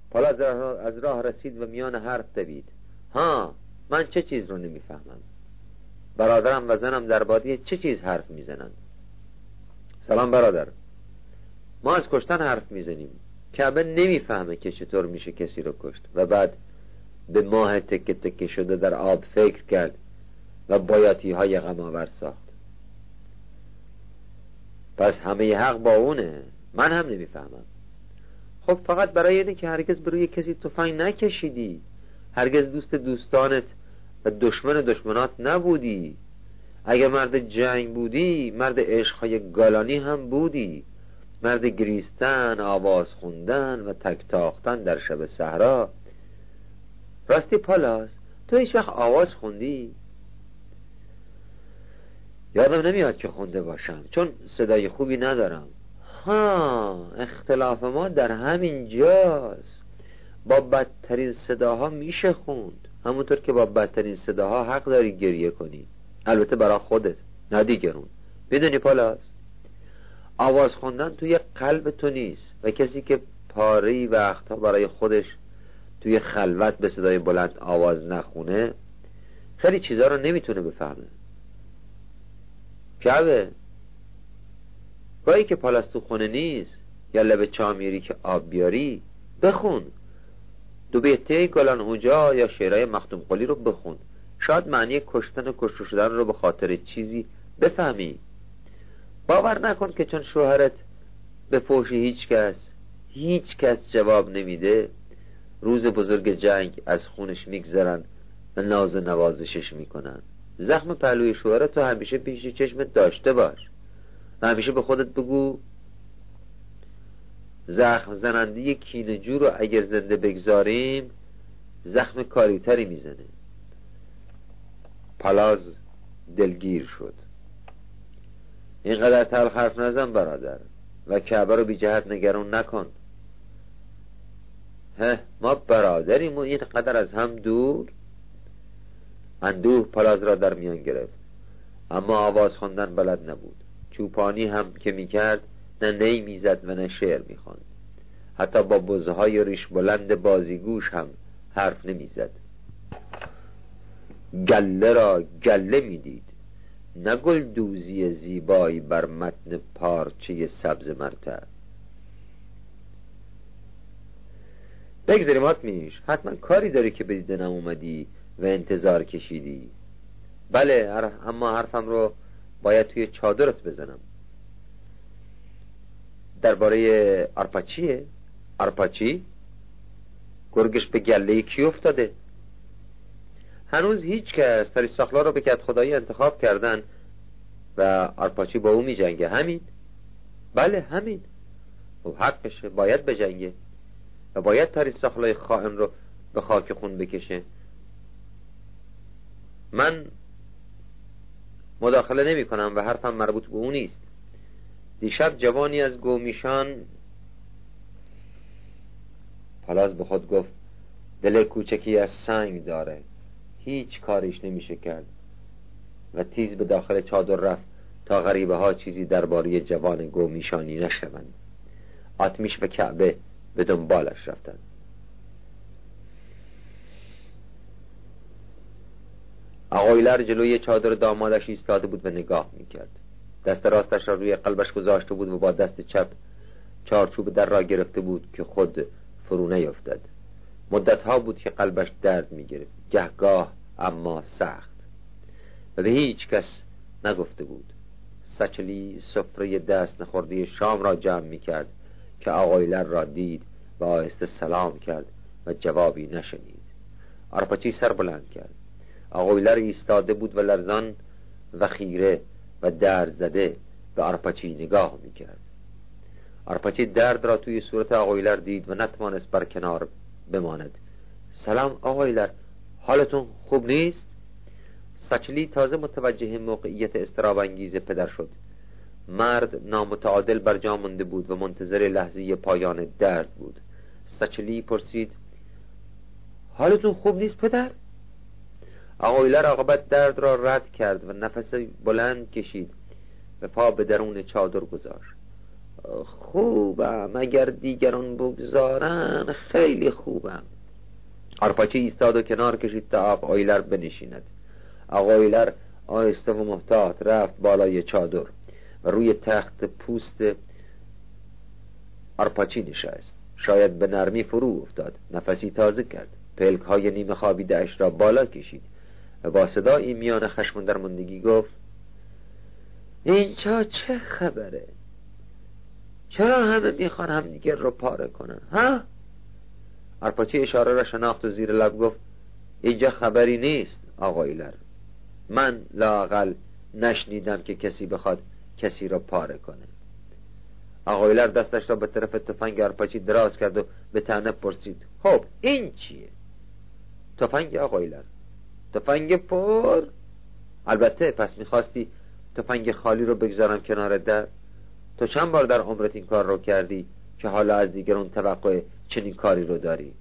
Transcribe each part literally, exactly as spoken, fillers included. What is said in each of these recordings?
پالاز از راه رسید و میان حرف دوید. ها، من چه چیز رو نمیفهمم؟ برادرم و زنم در بادیه چه چیز حرف میزنن؟ سلام برادر. ما از کشتن حرف میزنیم. کعبه نمیفهمه که چطور میشه کسی رو کشت. و بعد به ماه تکه تکه شده در آب فکر کرد و بایاتی های غم‌آور ساخت. پس همه حق با اونه. من هم نمیفهمم. خب فقط برای اینه که هرگز بروی کسی تفنگ نکشیدی، هرگز دوست دوستانت و دشمن دشمنات نبودی. اگه مرد جنگ بودی، مرد عشقهای گالانی هم بودی، مرد گریستن، آواز خوندن و تک تاختن در شب صحرا. راستی پالاز، تو هیچ وقت آواز خوندی؟ یادم نمیاد که خونده باشم، چون صدای خوبی ندارم. ها، اختلاف ما در همین جاست. با بدترین صداها میشه خوند، همونطور که با بدترین صداها حق داری گریه کنی. البته برای خودت، نه دیگرون. میدونی پالاز، آواز خوندن توی قلب تو نیست و کسی که پاره وقتها برای خودش توی خلوت به صدای بلند آواز نخونه خیلی چیزا رو نمیتونه بفهمه. کعبه، گاهی که پالاز تو خونه نیست یا لب چاه میری که آب بیاری، بخون. دو بیته گلان اوجا یا شعرهای مختوم قلی رو بخون. شاید معنی کشتن و کشته شدن رو به خاطر چیزی بفهمی. باور نکن که چون شوهرت به فحش هیچ کس هیچ کس جواب نمیده، روز بزرگ جنگ از خونش میگذرن و ناز و نوازشش میکنن. زخم پهلوی شوهرت تو همیشه پیش چشمت داشته باش و همیشه به خودت بگو زخم زننده کینه‌جو رو اگر زنده بگذاریم زخم کاریتری میزنه. پالاز دلگیر شد. اینقدر تلخ حرف نزن برادر و کعبه رو بی جهت نگران نکن. هه، ما برادریم و اینقدر از هم دور. اندوه پالاز را در میان گرفت، اما آواز خواندن بلد نبود. چوپانی هم که میکرد نه نی میزد و نه شعر میخواند. حتی با بزهای ریش بلند بازیگوش هم حرف نمیزد. گله را گله میدید، نه گل دوزی زیبایی بر متن پارچه سبز مرتع. بگذاریم آتمیش، حتما کاری داری که به دیدنم اومدی و انتظار کشیدی. بله، اما حرفم رو باید توی چادرت بزنم. درباره آرپاچیه؟ آرپاچی؟ گرگش به گله کی افتاده؟ هنوز هیچ کس تریساخلا رو به کد خدایی انتخاب کردن و آرپاچی با او می جنگه. همین؟ بله همین. و حقشه، باید بجنگه و باید تریساخلای خائن رو به خاک خون بکشه. من مداخله نمی کنم و حرفم مربوط به اون نیست. دیشب جوانی از گومیشان، پالاز به خود گفت دل کوچکی از سنگ داره، هیچ کاریش نمیشه کرد و تیز به داخل چادر رفت تا غریبه ها چیزی درباره جوان گومیشانی نشوند. آتمیش و کعبه به دنبالش رفتند. آقایلر جلوی چادر دامادش ایستاده بود و نگاه میکرد. دست راستش را روی قلبش گذاشته بود و با دست چپ چارچوب در را گرفته بود که خود فرو نیفتد. مدت ها بود که قلبش درد میگرفت، گهگاه اما سخت، و به هیچ کس نگفته بود. سچلی سفره دست نخورده شام را جمع میکرد که آقایلر را دید و آهسته سلام کرد و جوابی نشنید. آرپاچی سر بلند کرد. آقایلر ایستاده بود و لرزان و خیره و درد زده به آرپاچی نگاه میکرد. آرپاچی درد را توی صورت آقایلر دید و نتوانست بر کنار بماند. سلام آقایلر، حالتون خوب نیست؟ سچلی تازه متوجه موقعیت اضطراب انگیز پدر شد. مرد نامتعادل بر جا مانده بود و منتظر لحظه پایان درد بود. سچلی پرسید حالتون خوب نیست پدر؟ آقایلر عاقبت درد را رد کرد و نفس بلند کشید و پا به درون چادر گذاشت. خوبم، اگر دیگران بگذارن خیلی خوبم. آرپاچی ایستاد و کنار کشید تا آقا آیلر بنشیند. آقا آیلر آهسته و محتاط رفت بالای چادر و روی تخت پوست آرپاچی نشست. شاید به نرمی فرو افتاد، نفسی تازه کرد، پلک های نیمه خوابیده اش را بالا کشید و با صدایی میان خشم و درماندگی گفت: اینجا چه خبره؟ چرا همه میخوان هم دیگر رو پاره کنن ها؟ آرپاچی اشاره را شناخت و زیر لب گفت: اینجا خبری نیست آقا آیلر. من لااقل نشنیدم که کسی بخواد کسی را پاره کنه. آقا آیلر دستش را به طرف تفنگ آرپاچی دراز کرد و به طعنه پرسید: خب این چیه؟ تفنگ آقا آیلر. تفنگ پر؟ البته. پس میخواستی تفنگ خالی رو بگذارم کنار در؟ تو چند بار در عمرت این کار رو کردی که حالا از دیگران توقع چنین کاری رو داری؟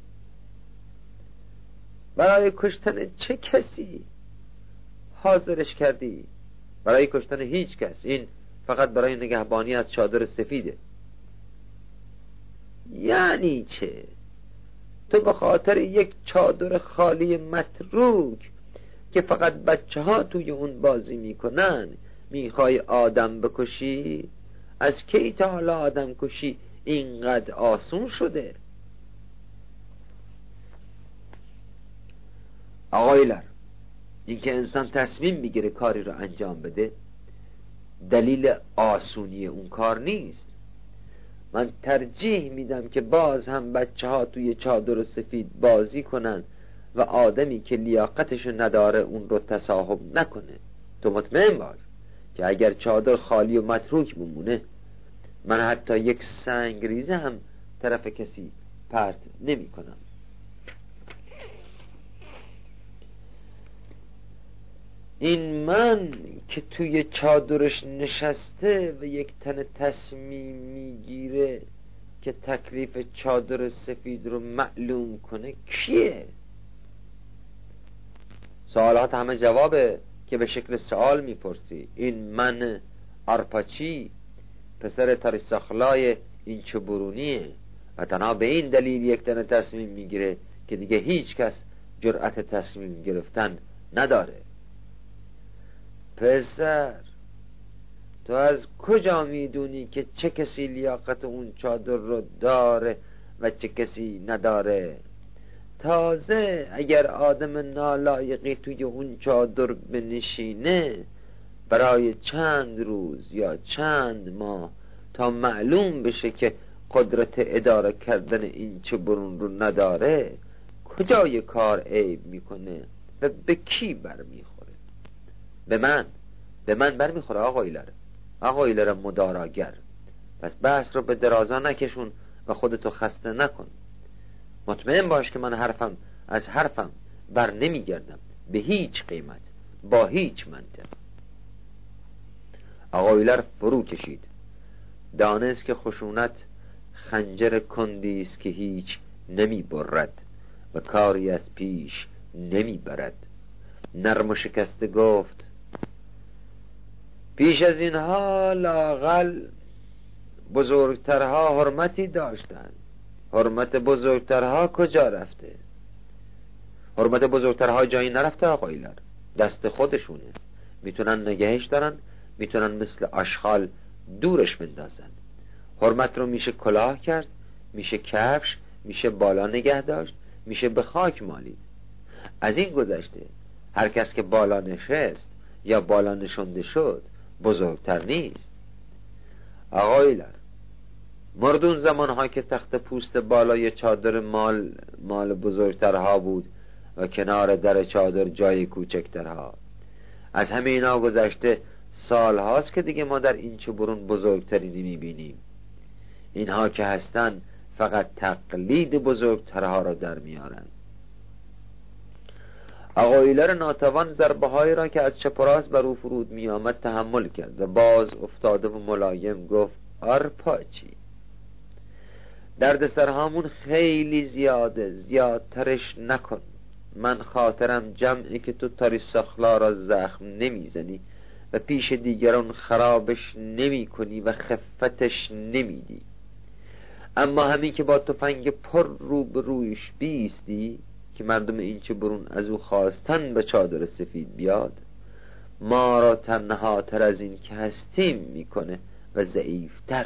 برای کشتن چه کسی حاضرش کردی؟ برای کشتن هیچ کس. این فقط برای نگهبانی از چادر سفیده. یعنی چه؟ تو به خاطر یک چادر خالی متروک که فقط بچه ها توی اون بازی میکنن میخوای آدم بکشی؟ از کی تا حالا آدم کشی اینقدر آسون شده؟ آقا آیلر، این که انسان تصمیم میگیره کاری رو انجام بده دلیل آسونی اون کار نیست. من ترجیح میدم که باز هم بچه ها توی چادر سفید بازی کنن و آدمی که لیاقتش نداره اون رو تصاحب نکنه. تو مطمئن باش که اگر چادر خالی و متروک بمونه من حتی یک سنگ ریزه هم طرف کسی پرت نمی کنم. این من که توی چادرش نشسته و یک تن تصمیم میگیره که تکلیف چادر سفید رو معلوم کنه کیه؟ سوالات همه جوابه که به شکل سوال میپرسی. این من آرپاچی پسر تاریساخلای این چوبرونیه و تنها به این دلیل یک تن تصمیم میگیره که دیگه هیچ کس جرأت تصمیم گرفتن نداره. پسر، تو از کجا میدونی که چه کسی لیاقت اون چادر رو داره و چه کسی نداره؟ تازه اگر آدم نالایقی توی اون چادر بنشینه برای چند روز یا چند ماه تا معلوم بشه که قدرت اداره کردن این چوبرون رو نداره، کجای کار عیب میکنه و به کی برمیخوره؟ به من به من برمیخوره آقا آیلر. آقا آیلر مداراگر. پس بحث رو به درازا نکشون و خودتو خسته نکن. مطمئن باش که من حرفم از حرفم بر نمیگردم به هیچ قیمت، با هیچ منطق. آقا آیلر فرو کشید. دانست که خشونت خنجر کندی است که هیچ نمی برد و کاری از پیش نمی برد. نرم و شکسته گفت: پیش از اینها لااقل بزرگترها حرمتی داشتند. حرمت بزرگترها کجا رفته؟ حرمت بزرگترها جایی نرفته آقا آیلر. دست خودشونه. میتونن نگهش دارن، میتونن مثل آشغال دورش بندازن. حرمت رو میشه کلاه کرد، میشه کفش، میشه بالا نگه داشت، میشه به خاک مالید. از این گذشته هر کس که بالا نشست یا بالا نشونده شد بزرگتر نیست. آقا آیلر، مردون زمانها که تخت پوست بالای چادر مال مال بزرگترها بود و کنار در چادر جای کوچکترها. از همه اینا گذشته سال هاست که دیگه ما در این چوبرون بزرگتری نمیبینیم. اینها که هستن فقط تقلید بزرگترها را در میارن. آقا آیلر ناتوان ضربه هایی را که از چپ و راست بر او فرود می آمد تحمل کرد و باز افتاده و ملایم گفت: آرپاچی، درد سرهامون خیلی زیاده، زیادترش نکن. من خاطرم جمعی که تو تاریساخلا را زخم نمیزنی و پیش دیگران خرابش نمی کنی و خفتش نمیدی. اما همین که با تفنگ پر رو به رویش بیستی که مردم این چه برون از او خواستن به چادر سفید بیاد، ما را تنها تر از این که هستیم میکنه و ضعیفتر.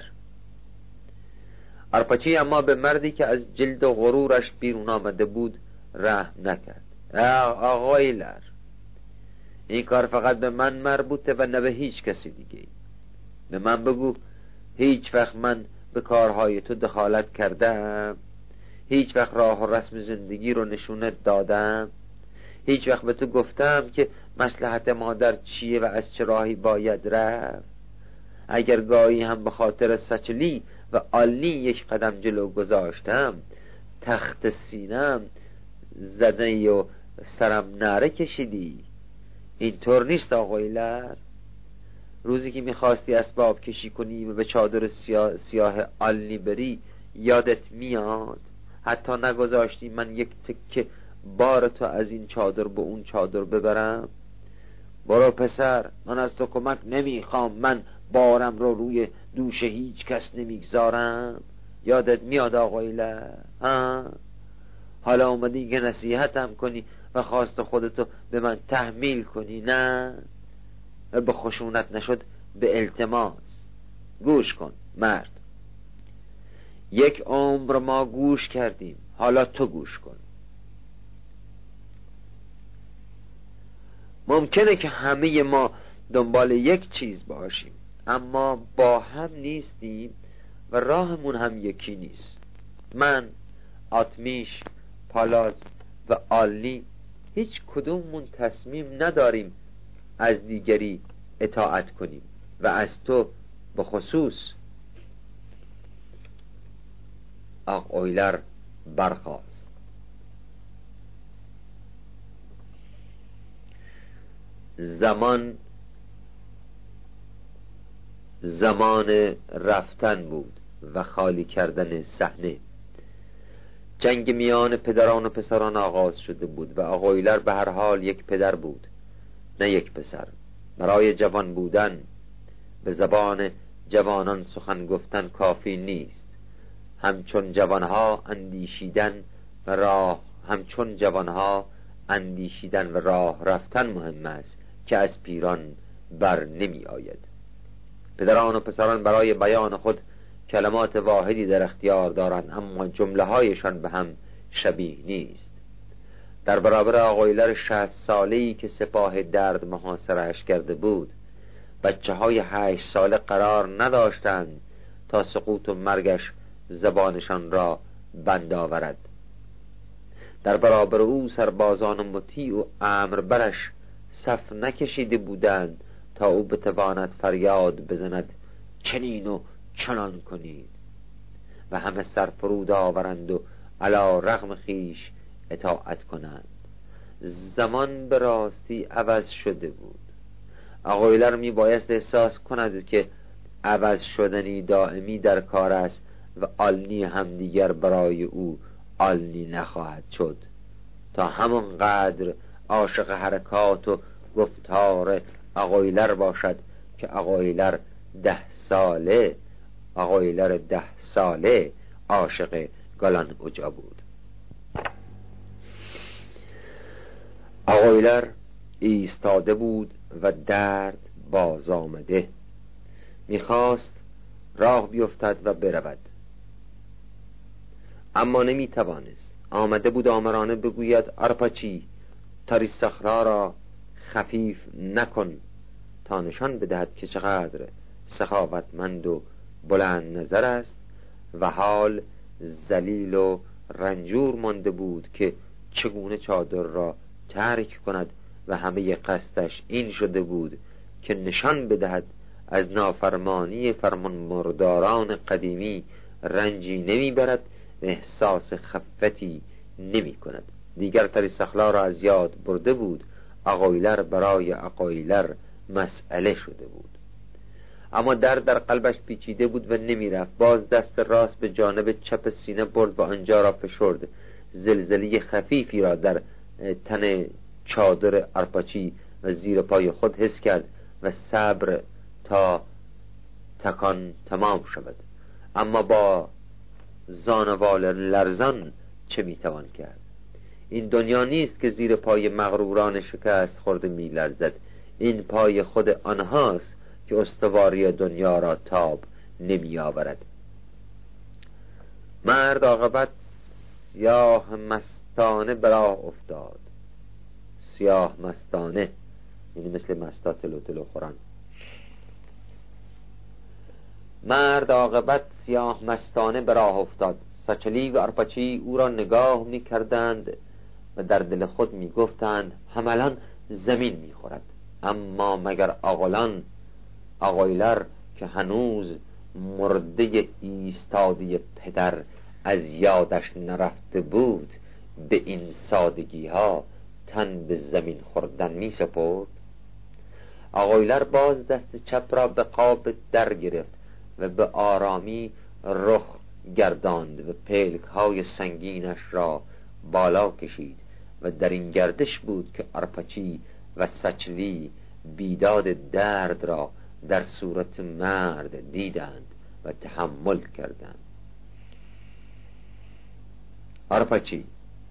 آرپاچی اما به مردی که از جلد و غرورش بیرون آمده بود رحم نکرد. آقای لر، این کار فقط به من مربوطه و نه به هیچ کسی دیگه. به من بگو هیچ وقت من به کارهای تو دخالت کردم؟ هیچ وقت راه و رسم زندگی رو نشونت دادم؟ هیچ وقت به تو گفتم که مصلحت مادر چیه و از چه راهی باید رفت؟ اگر گاهی هم به خاطر سچلی و آلنی یک قدم جلو گذاشتم، تخت سینم زدنی و سرم نره کشیدی. اینطور نیست آقای لر؟ روزی که میخواستی اسباب کشی کنی و به چادر سیاه, سیاه آلنی بری یادت میاد؟ حتی نگذاشتی من یک تکه بار تو از این چادر به اون چادر ببرم. برو پسر، من از تو کمک نمیخوام، من بارم رو روی دوش هیچ کس نمیگذارم. یادت میاد آقای لر؟ ها؟ حالا اومدی که نصیحتم کنی و خواست خودتو به من تحمیل کنی؟ نه، به خشونت نشد به التماس. گوش کن مرد، یک عمر ما گوش کردیم، حالا تو گوش کن. ممکنه که همه ما دنبال یک چیز باشیم، اما با هم نیستیم و راهمون هم یکی نیست. من، آتمیش، پالاز و آلنی هیچ کدوممون تصمیم نداریم از دیگری اطاعت کنیم و از تو به خصوص. آق اویلر برخاست. زمان زمان رفتن بود و خالی کردن صحنه. جنگ میان پدران و پسران آغاز شده بود و آقا اویلر به هر حال یک پدر بود نه یک پسر. برای جوان بودن به زبان جوانان سخن گفتن کافی نیست. همچون جوانها اندیشیدن و راه همچون جوانها اندیشیدن و راه رفتن مهم است که از پیران بر نمی آید. پدران و پسران برای بیان خود کلمات واحدی در اختیار دارند، اما جمله هایشان به هم شبیه نیست. در برابر آقا اویلر شصت ساله‌ای که سپاه درد محاصره‌اش کرده بود، بچه های هشت ساله قرار نداشتند تا سقوط و مرگش زبانشان را بند آورد. در برابر او سربازان مطیع و امر برش صف نکشیده بودند تا او بتواند فریاد بزند چنین و چنان کنید و همه سر فرود آورند و علی رغم خیش اطاعت کنند. زمان به راستی عوض شده بود. آقا اویلر می بایست احساس کند که عوض شدنی دائمی در کار است و آلنی هم دیگر برای او آلنی نخواهد شد تا همون قدر عاشق حرکات و گفتار آقا اویلر باشد که آقا اویلر ده ساله آقا اویلر ده ساله عاشق گالان اوجا بود. آقا اویلر ایستاده بود و درد باز آمده، میخواست راه بیفتد و برود، اما نمیتوانست. آمده بود آمرانه بگوید آرپاچی تاریساخرا را خفیف نکن تا نشان بدهد که چقدر سخاوتمند و بلند نظر است و حال ذلیل و رنجور مانده بود که چگونه چادر را ترک کند و همه قصدش این شده بود که نشان بدهد از نافرمانی فرمان مرداران قدیمی رنجی نمی برد و احساس خفتی نمی کند. دیگر تاریساخرا را از یاد برده بود. آقا اویلر برای آقا اویلر مسئله شده بود، اما درد در قلبش پیچیده بود و نمی رفت. باز دست راست به جانب چپ سینه برد و آنجا را فشرد. زلزله خفیفی را در تن چادر آرپاچی و زیر پای خود حس کرد و صبر تا تکان تمام شود. اما با زانوال لرزان چه میتوان کرد؟ این دنیا نیست که زیر پای مغروران شکست خورده میلرزد. این پای خود آنهاست که استواری دنیا را تاب نمی آورد. مرد عاقبت سیاه مستانه براه افتاد. سیاه مستانه یعنی مثل مستا تلو تلو خورن. مرد عاقبت سیاه مستانه براه افتاد. سچلی و آرپاچی او را نگاه می کردند و در دل خود می گفتند حملاً زمین می خورد. اما مگر آقلان آقایلر که هنوز مرده ایستادی پدر از یادش نرفته بود به این سادگی ها تن به زمین خوردن می سپرد؟ آقایلر باز دست چپ را به قاب در گرفت و به آرامی رخ گرداند و پلک های سنگینش را بالا کشید و در این گردش بود که آرپاچی و سچلی بیداد درد را در صورت مرد دیدند و تحمل کردند. آرپاچی: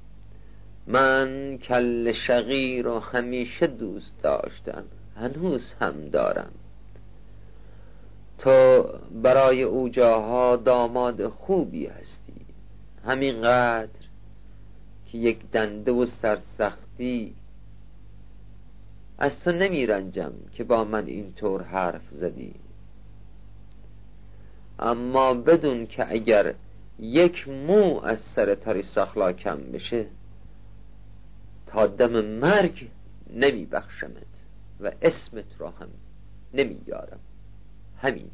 من کل شقی رو همیشه دوست داشتم، هنوز هم دارم. تو برای او جاها داماد خوبی هستی، همینقدر که یک دنده و سرسختی. از تو نمی رنجم که با من اینطور حرف زدی، اما بدون که اگر یک مو از سر تریساخلا کم بشه تا دم مرگ نمی بخشمت و اسمت را هم نمی یارم. همین.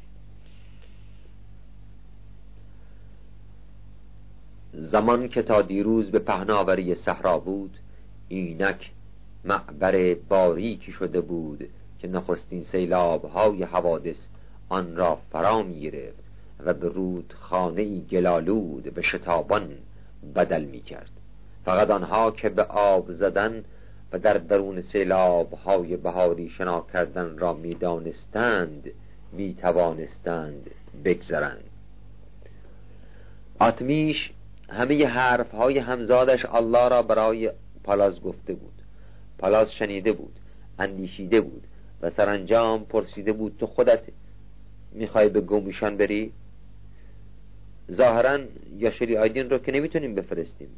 زمان که تا دیروز به پهناوری صحرا بود، اینک معبر باریکی شده بود که نخستین سیلاب‌های حوادث آن را فرا می‌گرفت و به رودخانه‌ای گلالود به شتابان بدل می‌کرد. فقط آنها که به آب زدن و در درون سیلاب‌های بهاری شنا کردن را می‌دانستند می‌توانستند بگذرند. آتمیش همه حرف‌های همزادش الله را برای پالاز گفته بود. پالاز شنیده بود، اندیشیده بود و سرانجام پرسیده بود تو خودت میخوای به گومیشان بری؟ ظاهراً یاشری آیدین رو که نمیتونیم بفرستیم.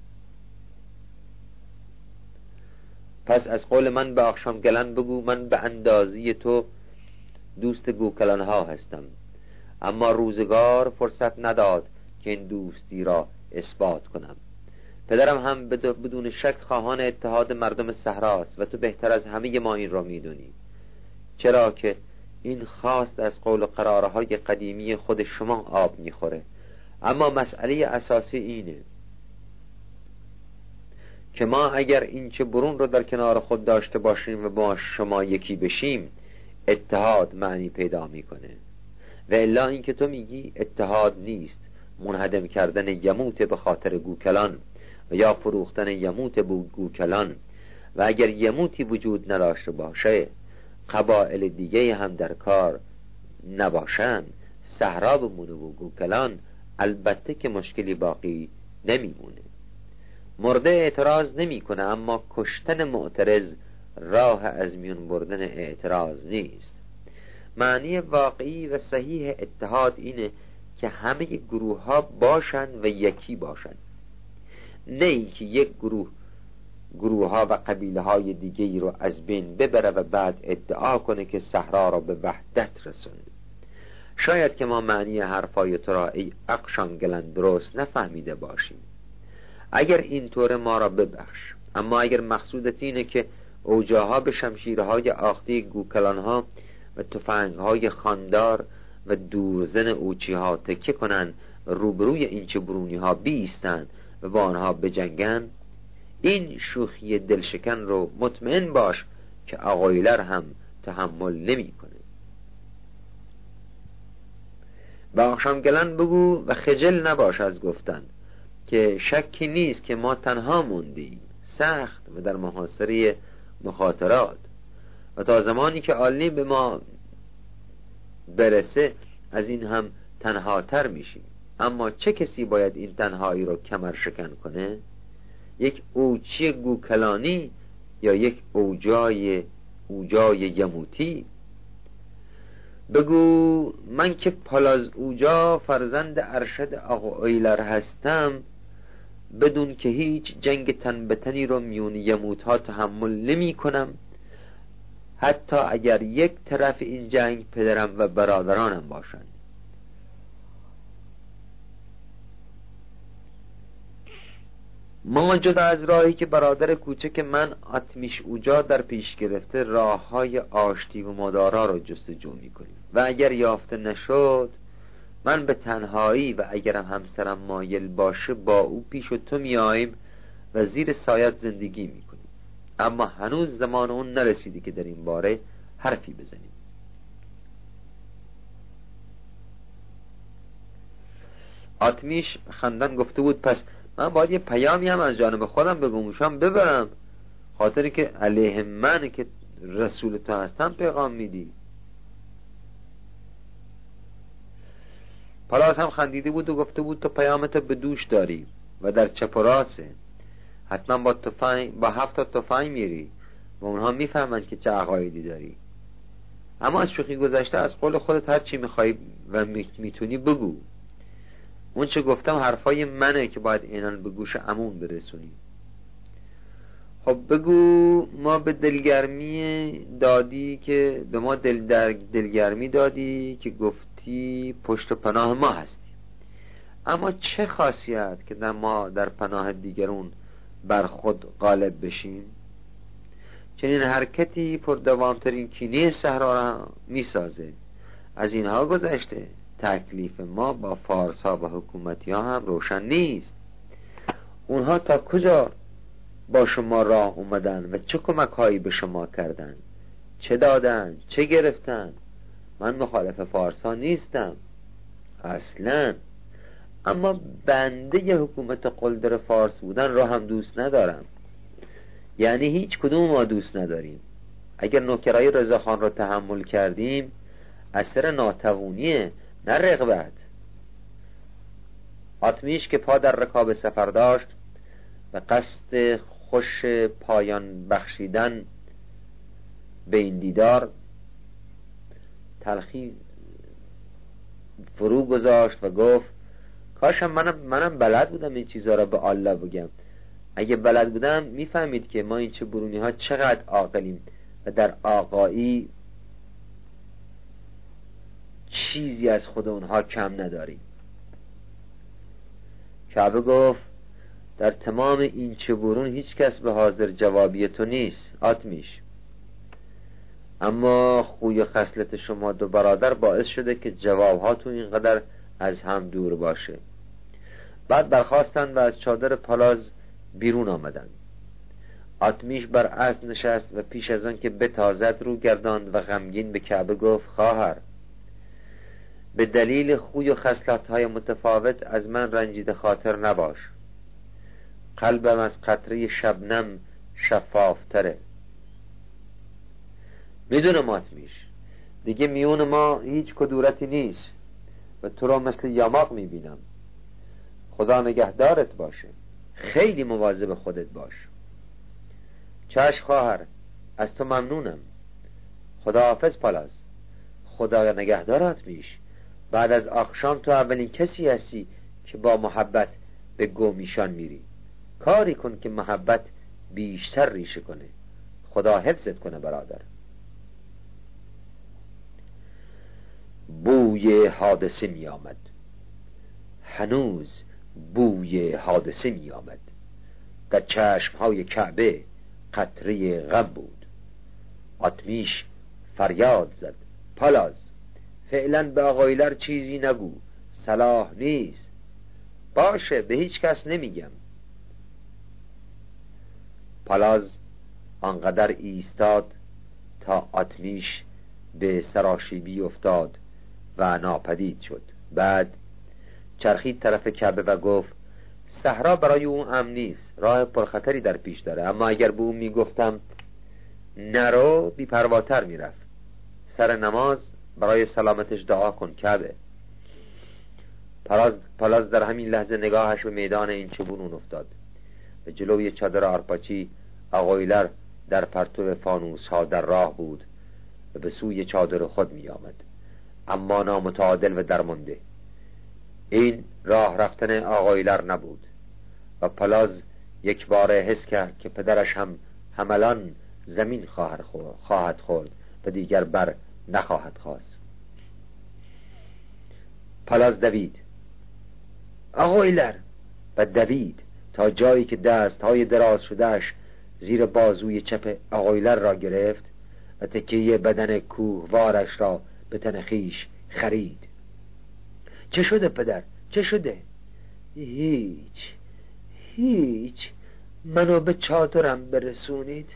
پس از قول من به آخشام گلن بگو من به اندازی تو دوست گوکلان ها هستم، اما روزگار فرصت نداد که این دوستی را اثبات کنم. پدرم هم بدون شک خواهان اتحاد مردم صحراست و تو بهتر از همه ما این را میدونی، چرا که این خواست از قول و قرارهای قدیمی خود شما آب میخوره. اما مسئله اساسی اینه که ما اگر این چه برون رو در کنار خود داشته باشیم و با شما یکی بشیم اتحاد معنی پیدا میکنه، و الا این که تو میگی اتحاد نیست، منهدم کردن یموت به خاطر گوکلان و یا فروختن یموت به گوکلان. و اگر یموتی وجود نداشته باشه، قبایل دیگه هم در کار نباشن، صحرا بمونه و گوکلان، البته که مشکلی باقی نمیمونه. مرده اعتراض نمی کنه، اما کشتن معترض راه از میون بردن اعتراض نیست. معنی واقعی و صحیح اتحاد اینه که همه گروه ها باشن و یکی باشن، نه ای که یک گروه گروه ها و قبیله های دیگه رو از بین ببره و بعد ادعا کنه که صحرا را به وحدت رسونه. شاید که ما معنی حرفای تو را ای اقشام گلن درست نفهمیده باشیم. اگر اینطور ما را ببخش، اما اگر مقصودت اینه که اوجاها به شمشیرهای آختی گوکلان ها و تفنگ های خاندار و دورزن اوچی ها تکه کنن، روبروی این چه برونی ها بیستن و با آنها بجنگن، این شوخی دلشکن رو مطمئن باش که آقایلر هم تحمل نمی کنه. با آخشام گلن بگو و خجل نباش از گفتن که شکی نیست که ما تنها موندیم، سخت و در محاصره مخاطرات. و تا زمانی که آلین به ما برسه از این هم تنهاتر میشیم. اما چه کسی باید این تنهایی رو کمر شکن کنه؟ یک اوچی گوکلانی یا یک اوجای اوجای یموتی؟ بگو من که پالاز اوجا فرزند ارشد آقا ایلر هستم، بدون که هیچ جنگ تن به تنی رو میون یموت ها تحمل نمی کنم، حتی اگر یک طرف این جنگ پدرم و برادرانم باشند. ما جدا از راهی که برادر کوچک من آتمیش اوجا در پیش گرفته، راه های آشتی و مدارا را جستجو می کنیم و اگر یافته نشد من به تنهایی و اگرم همسرم مایل باشه با او پیش و تو می آییم و زیر سایت زندگی می کنیم. اما هنوز زمان اون نرسیده که در این باره حرفی بزنیم. آتمیش خندان گفته بود پس من باید یه پیامی هم از جانب خودم به گموشم ببرم، خاطری که علیه من که رسول تو هستم پیغام میدی. پالاز هم خندیده بود و گفته بود تو پیامت به دوش داری و در چپ و راسته، حتما با تفنگ با هفت تا تفنگ میری و اونها میفهمند که چه عقایدی داری. اما از شوخی گذشته از قول خودت هر چی میخوای و میتونی بگو. اون چه گفتم حرفای منه که باید اینان به گوش عمون برسونی. خب بگو ما به دلگرمی دادی که به ما دل در دلگرمی دادی که گفتی پشت پناه ما هستی، اما چه خاصیت که در ما در پناه دیگرون بر خود غالب بشیم؟ چنین حرکتی پردوامترین کینه صحرا را می سازه. از اینها گذشته تکلیف ما با فارس ها و حکومتی ها هم روشن نیست. اونها تا کجا با شما راه اومدن و چه کمک هایی به شما کردن؟ چه دادن؟ چه گرفتن؟ من مخالف فارس ها نیستم اصلا، اما بنده ی حکومت قلدر فارس بودن را هم دوست ندارم. یعنی هیچ کدوم ما دوست نداریم. اگر نوکرای رضاخان را تحمل کردیم اثر ناتوانیه نه رغبت. آتمیش که پا در رکاب سفر داشت و قصد خوش پایان بخشیدن به این دیدار، تلخی فرو گذاشت و گفت کاشم منم, منم بلد بودم این چیزها را به الله بگم. اگه بلد بودم میفهمید که ما این چه برونی ها چقدر عاقلیم و در آقایی چیزی از خود اونها کم نداریم. کعبه گفت در تمام این چه برون هیچ کس به حاضر جوابی تو نیست آتمیش، اما خوی خصلت شما دو برادر باعث شده که جوابها تو اینقدر از هم دور باشه. بعد برخاستند و از چادر پالاز بیرون آمدند. آتمیش بر اسب نشست و پیش از آن که بتازد رو گرداند و غمگین به کعبه گفت خواهر، به دلیل خوی و خصلت‌های متفاوت از من رنجیده خاطر نباش. قلبم از قطره شبنم شفافتره. میدونم آتمیش دیگه میون ما هیچ کدورتی نیست و تو را مثل یاماق میبینم. خدا نگهدارت باشه. خیلی مواظب خودت باش. چشم خواهر، از تو ممنونم. خداحافظ پالاز. خدا نگهدارت میش. بعد از آخشام تو اولین کسی هستی که با محبت به گومیشان میری. کاری کن که محبت بیشتر ریشه کنه. خدا حفظت کنه برادر. بوی حادثه می آمد. هنوز بوی حادثه می آمد. در چشمهای کعبه قطره غم بود. آتمیش فریاد زد پالاز، فعلا به آقایلر چیزی نگو، صلاح نیست. باشه، به هیچ کس نمیگم. پالاز آنقدر ایستاد تا آتمیش به سراشیبی افتاد و ناپدید شد. بعد چرخید طرف کعبه و گفت صحرا برای او امن نیست، راه پرخطری در پیش داره، اما اگر به او میگفتم نرو بی‌پرواتر میرفت. سر نماز برای سلامتش دعا کن کعبه. پلاز, پلاز در همین لحظه نگاهش به میدان این چوبون افتاد. به جلوی چادر آرپاچی آقایلر در پرتو فانوس ها در راه بود و به سوی چادر خود می آمد، اما نامتعادل و درمانده. این راه رفتن آقایلر نبود و پلاز یک باره حس کرد که پدرش هم حملان زمین خواهد خورد و دیگر بر نخواهد خواست. پلاز دوید، آقایلر، و دوید تا جایی که دست های دراز شدهش زیر بازوی چپ آقایلر را گرفت و تکیه بدن کوهوارش را به تن خویش خرید. چه شده پدر؟ چه شده؟ هیچ هیچ منو به چادرم برسونید.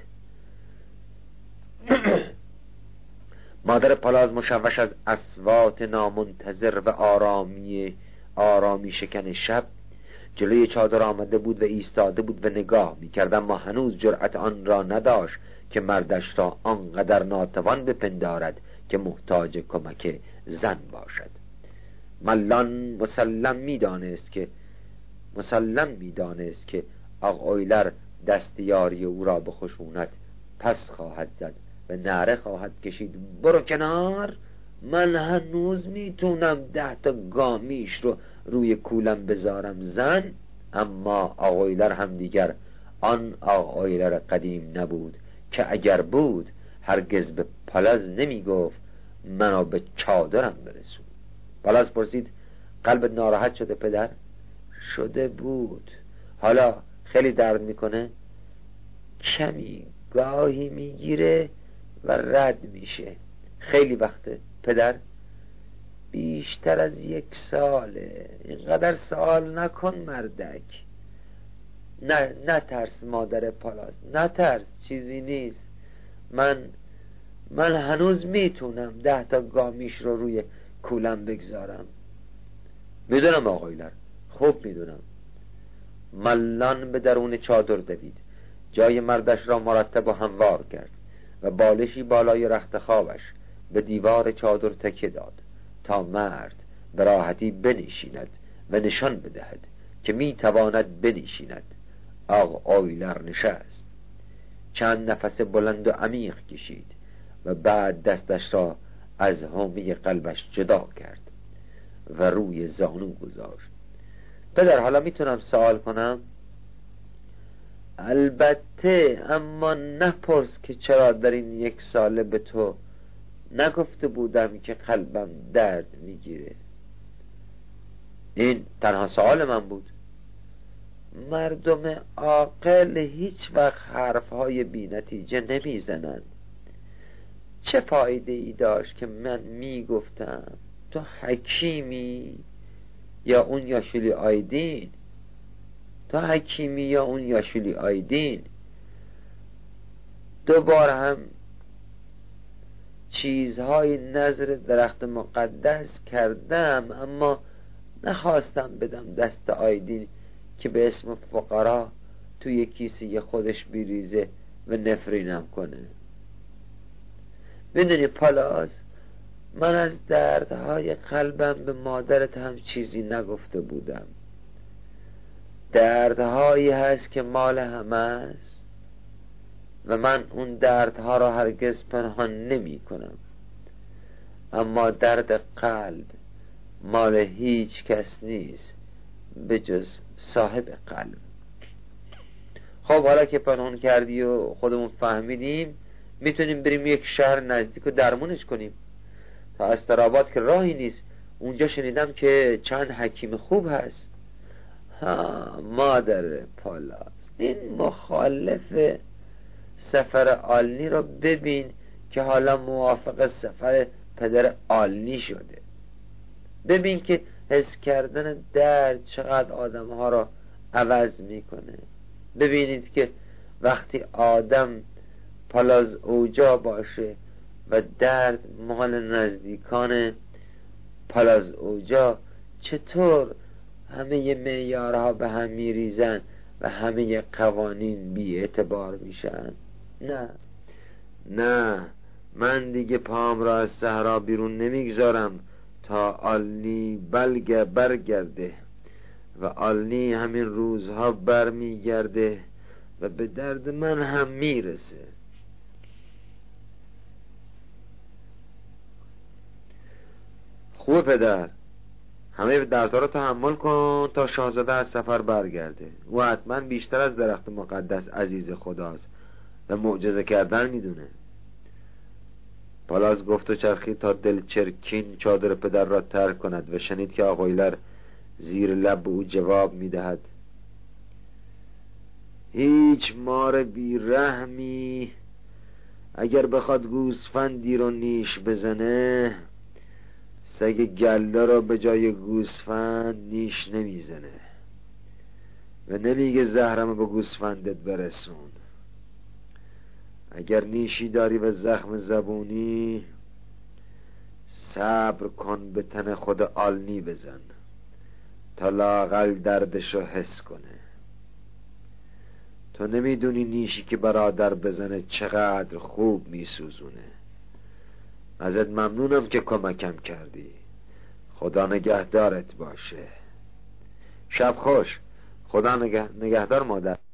مادر پلاز مشوش از اصوات نامنتظر و آرامی آرامی شکن شب جلوی چادر آمده بود و ایستاده بود و نگاه می‌کرد، اما هنوز جرأت آن را نداشت که مردش را آنقدر ناتوان بپندارد که محتاج کمک زن باشد. ملان مسلم می‌دانست که مسلم می‌دانست که آقایلر دستیاری او را به خشونت پس خواهد زد و نعره خواهد کشید برو کنار، من هنوز میتونم ده تا گامیش رو روی کولم بذارم زن. اما آقایلر هم دیگر آن آقایلر قدیم نبود که اگر بود هرگز به پلاز نمی گفت منو به چادرم برسون. پلاز پرسید قلبت ناراحت شده پدر؟ شده بود. حالا خیلی درد میکنه؟ کمی، گاهی میگیره و رد میشه. خیلی وقته پدر؟ بیشتر از یک ساله. اینقدر سوال نکن مردک. نه نه ترس مادر پلاز، نه ترس، چیزی نیست. من من هنوز میتونم ده تا گامیش رو روی کولم بگذارم. میدونم آقایلر، خوب میدونم. ملان به درون چادر دوید، جای مردش را مرتب و هموار کرد و بالشی بالای رخت خوابش به دیوار چادر تکیه داد تا مرد به راحتی بنشیند و نشان بدهد که می تواند بنشیند. آقایلر نشست، چند نفس بلند و عمیق کشید و بعد دستش را از حومه قلبش جدا کرد و روی زانو گذاشت. پدر حالا میتونم سوال کنم؟ البته، اما نپرس که چرا در این یک ساله به تو نگفته بودم که قلبم درد میگیره. این تنها سوال من بود. مردم عاقل هیچ وقت حرفهای بی نتیجه نمیزنن. چه فایده ای داشت که من میگفتم تو حکیمی یا اون یاشولی آیدین؟ تو حکیمی یا اون یاشولی آیدین؟ دوبار هم چیزهای نظر درخت مقدس کردم، اما نخواستم بدم دست آیدین که به اسم فقرا توی کیسه خودش بریزه و نفرینم کنه. میدونی پلاز، من از دردهای قلبم به مادرت هم چیزی نگفته بودم. دردهایی هست که مال همه است و من اون دردها را هرگز پنهان نمی کنم، اما درد قلب مال هیچ کس نیست به جز صاحب قلب. خب حالا که پنهان کردی و خودمون فهمیدیم، میتونیم بریم یک شهر نزدیک و درمونش کنیم. تا استراباد که راهی نیست. اونجا شنیدم که چند حکیم خوب هست. ها مادر پالاز، این مخالف سفر آلنی رو ببین که حالا موافق سفر پدر آلنی شده. ببین که حس کردن درد چقدر آدم ها رو عوض میکنه. ببینید که وقتی آدم پالاز اوجا باشه و درد مال نزدیکان پالاز اوجا، چطور همه معیارها به هم میریزن و همه قوانین بی اعتبار میشن. نه، نه، من دیگه پام را از صحرا بیرون نمیگذارم تا آلنی بلگه برگرده و آلنی همین روزها برمیگرده و به درد من هم میرسه. خوبه پدر، همه دردها رو تحمل کن تا شاهزاده از سفر برگرده. او حتما بیشتر از درخت مقدس عزیز خداست و معجزه کردن میدونه. پالاز گفت و چرخید تا دلچرکین چادر پدر را ترک کند و شنید که آقایلر زیر لب او جواب میدهد: هیچ مار بیرحمی اگر بخواد گوسفندی رو نیش بزنه، سگ گله را به جای گوسفند نیش نمیزنه و نمیگه زهرمو به گوسفندت برسون. اگر نیشی داری و زخم زبونی، صبر کن به تن خود آلنی بزن تا لااقل دردشو حس کنه. تو نمیدونی نیشی که برادر بزنه چقدر خوب میسوزونه. ازت ممنونم که کمکم کردی. خدا نگهدارت باشه. شب خوش. خدا نگه... نگهدار مادر.